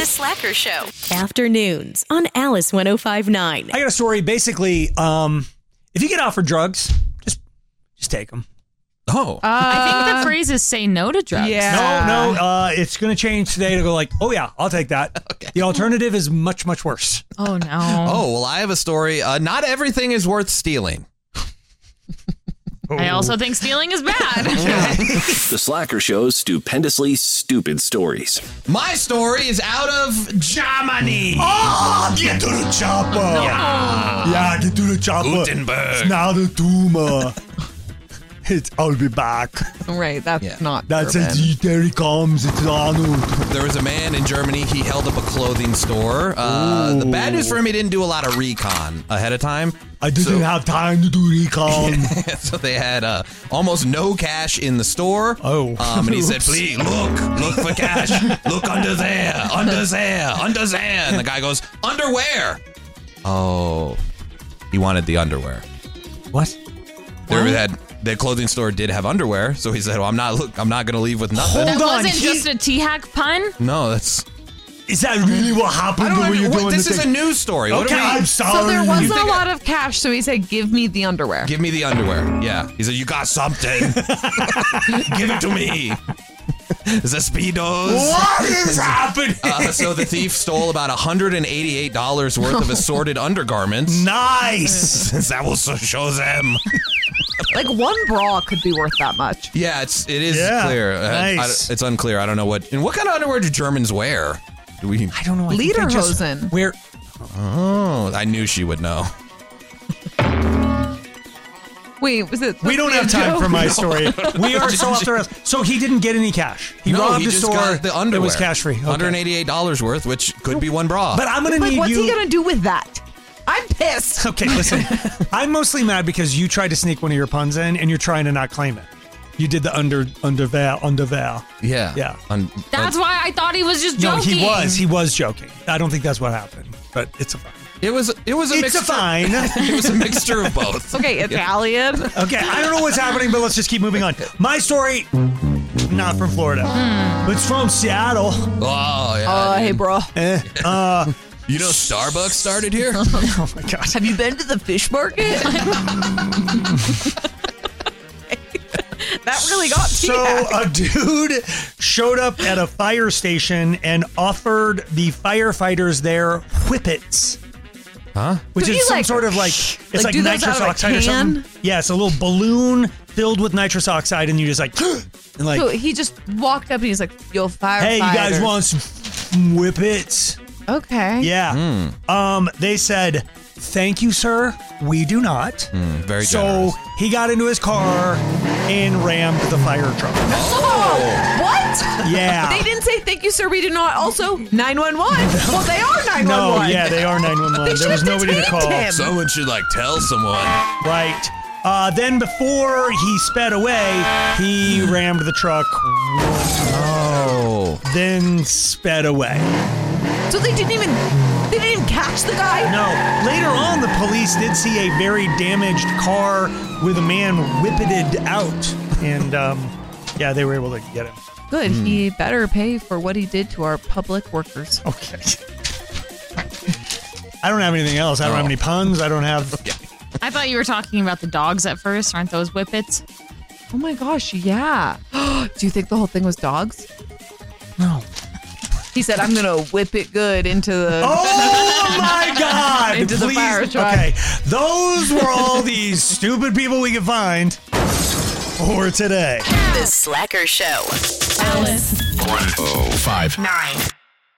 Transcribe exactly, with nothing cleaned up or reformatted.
The Slacker Show. Afternoons on Alice one oh five point nine. I got a story. Basically, um, if you get offered drugs, just just take them. Oh. Uh, I think the phrase is say no to drugs. Yeah. No, no. Uh, it's going to change today to go like, oh, yeah, I'll take that. Okay. The alternative is much, much worse. Oh, no. Oh, well, I have a story. Uh, not everything is worth stealing. I also think stealing is bad. The Slacker Show's stupendously stupid stories. My story is out of Germany. Oh, get to the chopper. Yeah, yeah get to the chopper. Gutenberg. It's now the tumor. It's, I'll be back. Right, that's Yeah. not That's German. it. There he comes. It's Arnold. There was a man in Germany. He held up a clothing store. Uh, the bad news for him, he didn't do a lot of recon ahead of time. I didn't So- have time to do recon. So they had uh, almost no cash in the store. Oh. Um, and he said, Oops. please, look, look for cash. Look under there, under there, under there. And the guy goes, underwear. Oh, he wanted the underwear. What? There had the clothing store did have underwear, so he said, well, I'm not look, I'm not going to leave with nothing. That Hold on, wasn't he- just a T-hack pun? No, that's... Is that really what happened? I don't when know. you're What, doing this the is a thing? news story. What Okay, are we, I'm sorry. So there You wasn't a think I- lot of cash, so he said, give me the underwear. Give me the underwear. Yeah. He said, you got something. Give it to me. The Speedos. What is happening? Uh, so the thief stole about one hundred eighty-eight dollars worth of assorted undergarments. Nice. That will so- show them. Like one bra could be worth that much. Yeah, it's it is Yeah, clear. Uh, nice. I- it's unclear. I don't know what. And what kind of underwear do Germans wear? Do we? I don't know. I think they just Lederhosen. Wear. Oh, I knew she would know. Wait, was it? We don't have time for my story. We are so off the rails. So he didn't get any cash. He no, robbed he the just store. got the underwear. It was cash free. Okay. one hundred eighty-eight dollars worth, which could be one bra. But I'm gonna Like, need what's you. he gonna do with that? I'm pissed. Okay, listen. I'm mostly mad because you tried to sneak one of your puns in, and you're trying to not claim it. You did the under underwear underwear. yeah, Yeah. Un- That's un- why I thought he was just No, joking. he was. He was joking. I don't think that's what happened, but it's a fine. It was. It was a It's mixture. a fine. It was a mixture of both. Okay, Italian. Okay, I don't know what's happening, but let's just keep moving on. My story, not from Florida, but it's from Seattle. Oh yeah. Uh, hey, bro. Eh, uh, You know, Starbucks started here. oh my god. Have you been to the fish market? That really got So T-hack. a dude showed up at a fire station and offered the firefighters there whippets. Huh? Which So is he, some like, sort of like it's like, like, do those nitrous out of a oxide or something. can? Yeah, it's a little balloon filled with nitrous oxide, and you just like and like, So he just walked up and he's like, yo, firefighter. hey, you guys want some whippets? Okay. Yeah. Um, they said, thank you, sir. We do not. Mm, very So generous. he got into his car and rammed the fire truck. Oh, what? Yeah. They didn't say thank you, sir. We did not. Also, nine one one. Well, they are nine one No, one. yeah, they are nine one one. They There was should've nobody to detained call. him. Someone should like tell someone. Right. Uh, then before he sped away, he rammed the truck, Oh. then sped away. So they didn't even. They didn't even catch the guy. No. Later on, the police did see a very damaged car with a man whippeted out. And, um, yeah, they were able to get him. Good. He better pay for what he did to our public workers. Okay. I don't have anything else. I don't have any puns. I don't have... I thought you were talking about the dogs at first. Aren't those whippets? Oh my gosh, yeah. Do you think the whole thing was dogs? No. He said, I'm going to whip it good into the... Oh my God! Into the Please. fire truck. Okay, those were all these stupid people we could find for today. The Slacker Show. one oh five Nine.